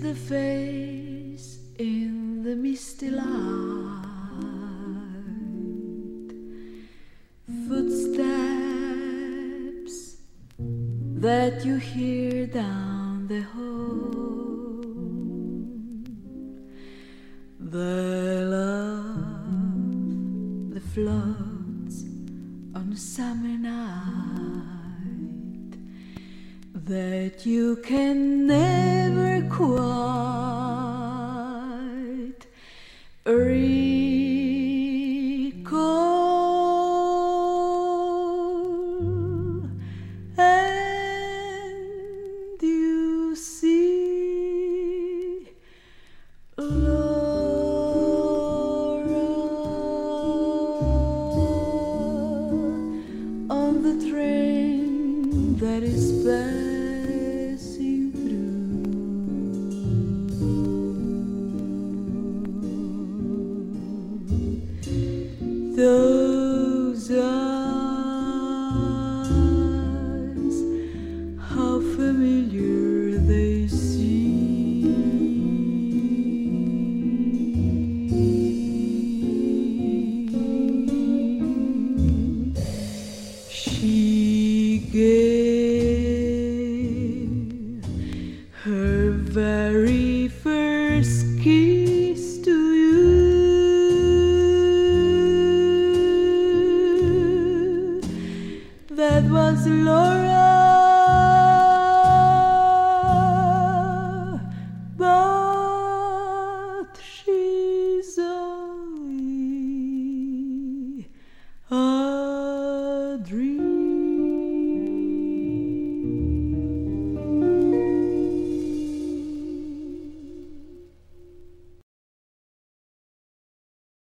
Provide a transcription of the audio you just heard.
the face in the misty light, footsteps that you hear down the hall. The love, the floods on a summer night that you can never quite recall. And you see Laura on the train that is passing through. Those eyes, how familiar they seem. She gave her very first kiss to you. That was Laura.